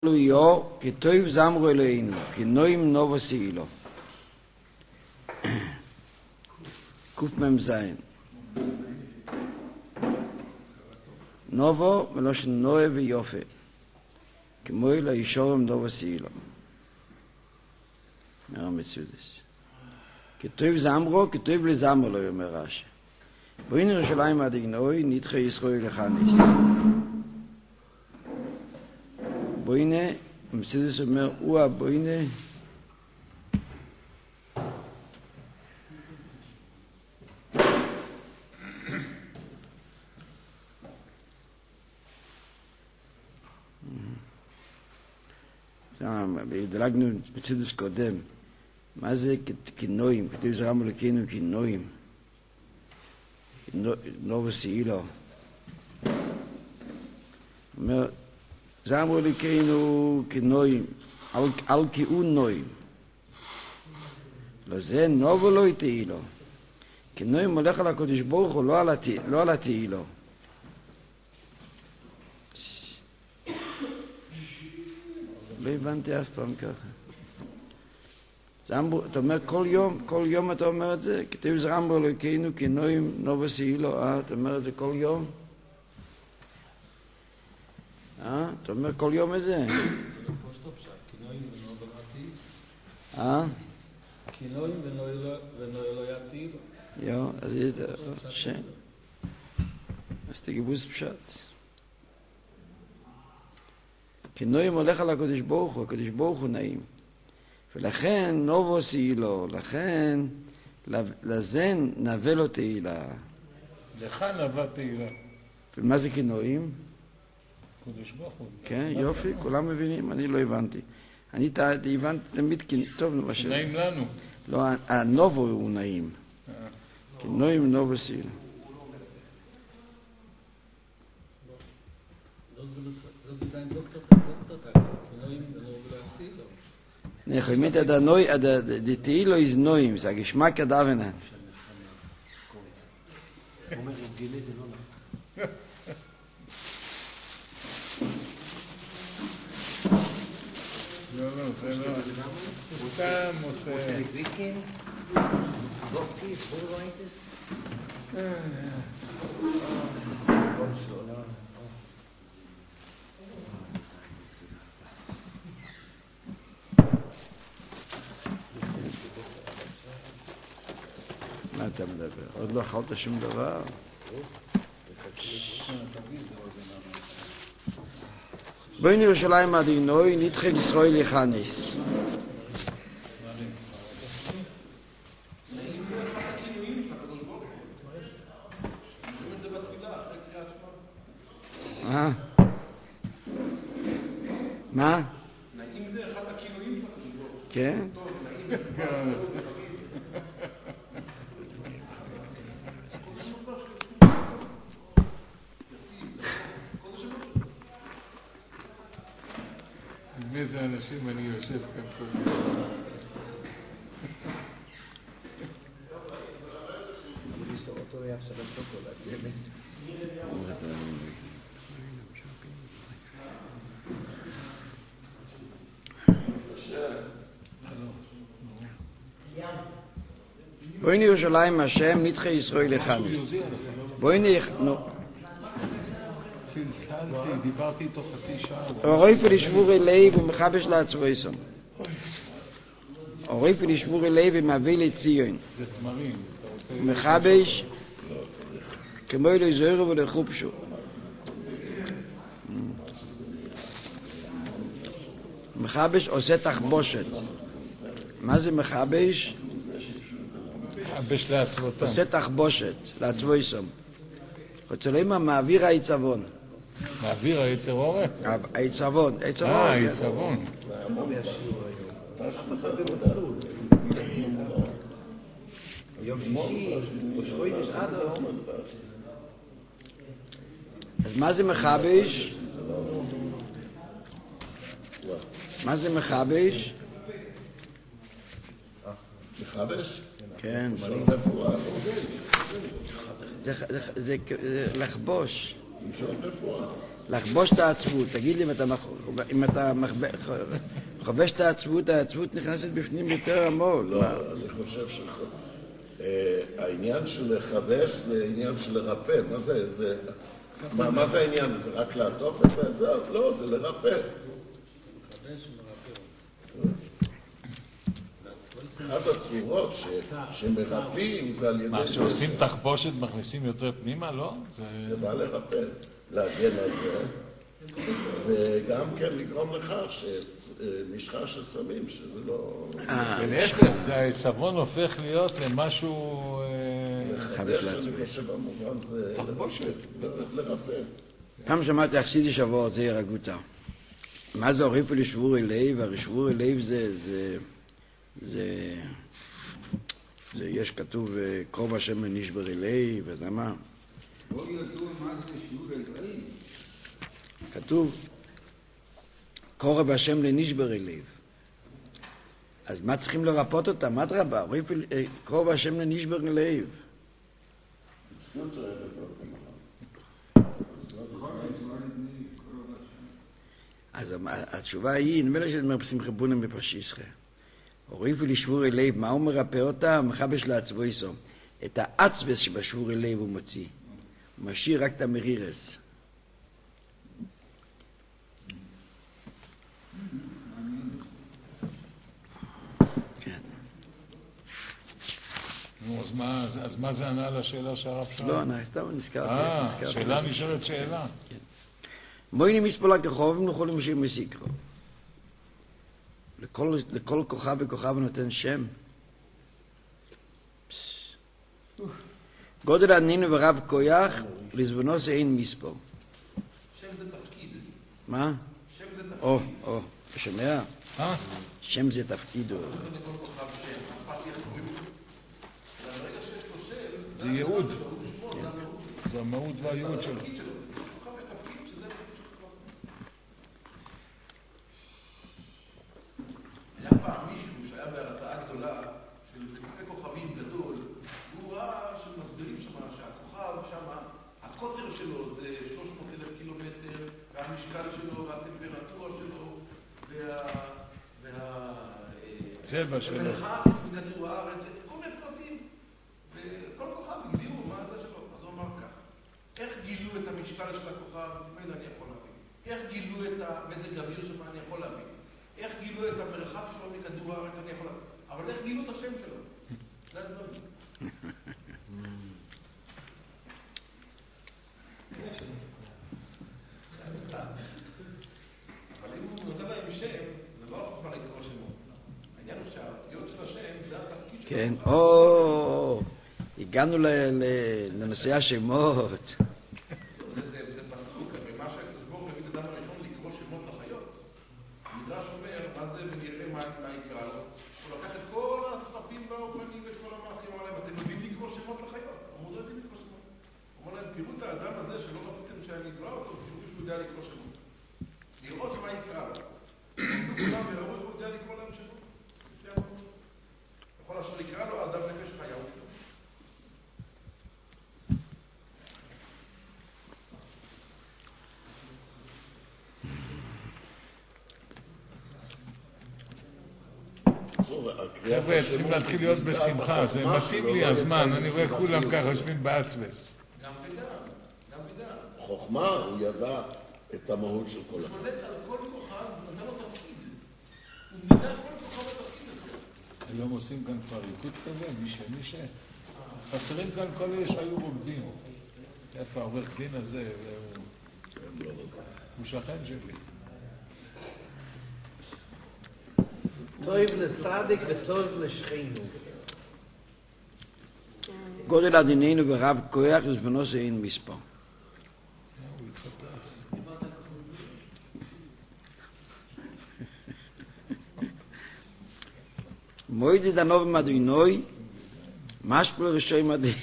יו כתוב זמרו אלוהינו, כי נוים נובו סעילו. קמ"ז נובו מלושן נועה ויופה, כמו לישורם נובו סעילו. אומר המצודס. כתוב זמרו, כתוב לזמרו לא אומר רש"י. בואין ירושלים אדינוי נדחה ישראל לחניס. בוינה, המצודס אומר, הוא הבוינה דלגנו מצודס קודם, מה זה כינויים? כתוב זרם אלוקינו כינויים, נובו סעילו. אומר זמרו אלוקינו כנועים, על כאון נועים. לזה נובו לא יתעילו. כנועים הולך על הקדוש ברוך הוא, לא על התעילו. לא הבנתי אף פעם ככה. אתה אומר כל יום אתה אומר את זה? כתוב זמרו אלוקינו כנועים נובו סעילו, אתה אומר את זה כל יום? אתה אומר כל יום את זה? כינויים ונוילויתי. יו, אז יש זה שם. אז תגיבוס פשט. כינויים הולך על הקדוש ברוך הוא, הקדוש ברוך הוא נעים. ולכן נובו סעילו, לכן לזה נווה לו תהילה. לך נווה תהילה. ומה זה כינויים? קדוש ברוך הוא. כן, יופי, כולם מבינים, אני לא הבנתי. אני הבנתי תמיד, טוב, נעים לנו. לא, הנובו הוא נעים. כינויים נובו סעילו. נכוימית די תהילו איז נויים, זה הגשמק הדוונן. לא, זה לא. הוא סתם עושה. מה אתה מדבר? עוד לא אכלת שום דבר? בואין ירושלים אדינוי נדחה ישראל לחניס. מה? נעים זה אחד הכינויים של הקדוש ברוך הוא. כן? טוב, נעים. איזה אנשים אני יושב כאן כל יום. בואין ירושלים השם נדחה ישראל לחניס. בואין צלצלתי, דיברתי איתו חצי שעה. אוריף ולשבור אליי ומחבש לעצבויסם. אוריף ולשבור אליי ומביא לציון. זה תמרים. מחבש כמו לזוהר ולחופשו. מחבש עושה תחבושת. מה זה מחבש? מחבש לעצבותם. עושה תחבושת לעצבויסם. חוצלוימה מעביר העיצבון. מעביר היצר אורך? העיצבון. העיצבון. אז מה זה מחבש? מה זה מחבש? מחבש? כן. שום רפואה. זה לחבוש. למשוך רפואה. לחבוש את העצבות. תגיד לי אם אתה חובש את העצבות, העצבות נכנסת בפנים יותר עמוק. לא, אני חושב העניין של לחבש זה עניין של לרפא. מה זה העניין? זה רק לעטוף את זה? לא, זה לרפא. אחת הצורות שמרפאים זה על ידי... מה, כשעושים תחבושת מכניסים יותר פנימה, לא? זה בא לרפא, להגן על זה, וגם כן לגרום לכך שמשחה של סמים, שזה לא... זה להפך, זה הצוון הופך להיות למשהו... חבש לעצמי. אני חושב במובן זה לרפא. פעם שמעתי אכסידי שבועות, זה ירגותה. מה זה הוריפו לשבור אליו? הרי שבור אליו זה יש כתוב קרוב השם לנשבר אליו, אז למה? לא ידעו מה זה שיעור אלוהים. כתוב קרוב השם לנשבר אליו. אז מה צריכים לרפות אותם? מה דרבה? קרוב השם לנשבר אליו. אז התשובה היא, נדמה לי שמרפסים חבונם בפשיסחה. הוריפו לשבור אליו, מה הוא מרפא אותם? מחבש לעצבו איסו. את העצבס שבשבור אליו הוא מוציא. הוא משאיר רק את המרירס. כן. נו, אז מה זה ענה לשאלה שהרב שאל? לא, סתם נזכרתי. שאלה נשארת שאלה. מויני מספולה כחובים יכולים שהם מסיקרו. לכל כוכב וכוכב נותן שם. גודל ענינו ורב כויח, לזבונוס אין מספור. שם זה תפקיד. מה? שם זה תפקיד. או, אתה שומע? שם זה תפקיד. זה ייעוד. זה המהות והייעוד שלו. היה פעם מישהו שהיה בהרצאה גדולה של מצפה כוכבים גדול, והוא ראה שמסבירים שם שהכוכב שם, הקוטר שלו זה 300,000 קילומטר, והמשקל שלו והטמפרטורה שלו צבע שלו. והמרחק מכדור הארץ, כל מיני פרטים. וכל כוכב הגדירו מה זה שלו. אז הוא אמר ככה, איך גילו את המשקל של הכוכב? מילא אני יכול להבין. איך גילו את המזג האוויר שלו? אני יכול להבין. איך גילו את המרחק שלו מכדור הארץ? אני יכול להבין. אבל איך גילו את השם שלו? זה הדברים. אבל אם הוא נותן להם שם, זה לא החוכמה לקרוא שמות. העניין הוא שהאותיות של השם זה התפקיד שלו. כן, הגענו לנושא השמות. זה פסוק, אבל מה שהקדוש ברוך הוא הביא את האדם הראשון לקרוא שמות לחיות. המדרש אומר, מה זה ונראה מה יקרא לו? הוא לקח את כל השרפים והאופנים ואת כל המלאכים, אמר להם, אתם יודעים לקרוא שמות לחיות? אמרו, לא יודעים לקרוא שמות. הוא אמר להם, תראו את האדם הזה שלא רציתם שאני אקרא אותו, תראו שהוא יודע לקרוא שמות. לראות מה יקרא לו. עמדו כולם וראו איך הוא יודע לקרוא להם שמות. לפי המות. בכל אשר יקרא לו, האדם נפש חיה הוא שם. חבר'ה, צריכים להתחיל להיות בשמחה, זה מתאים לי הזמן, אני רואה כולם ככה יושבים באצבס. גם וגם. חוכמה, הוא ידע את המהות של כל אחד. הוא שולט על כל כוכב, נתן לו תפקיד. הוא מילא כל כוכב בתפקיד הזה. היום עושים כאן כבר ריקוד כזה, מי ש... חסרים כאן כל אלה שהיו רוקדים. איפה העורך דין הזה, הוא שכן שלי. טוב לצדיק וטוב לשכנו. גודל עדינינו ורב כוח לזבונוס אין מספר. מוידי דנוב מדינוי, משפל רשוי מדי.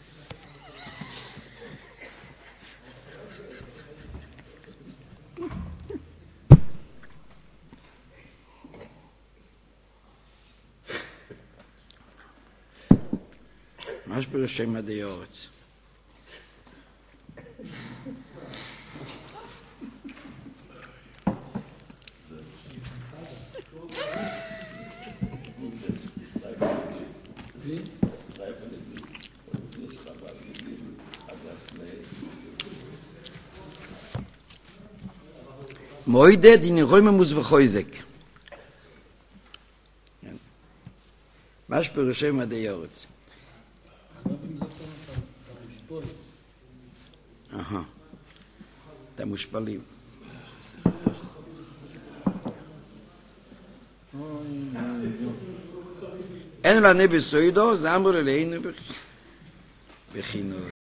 משפל רשוי מדי אורץ. נגדי? מוידה די רויממוס וחויזק. מה שפירושי מדעי ארץ? את המושפלים. אין לנו בסוידו, זה אמרו אלינו בכינור.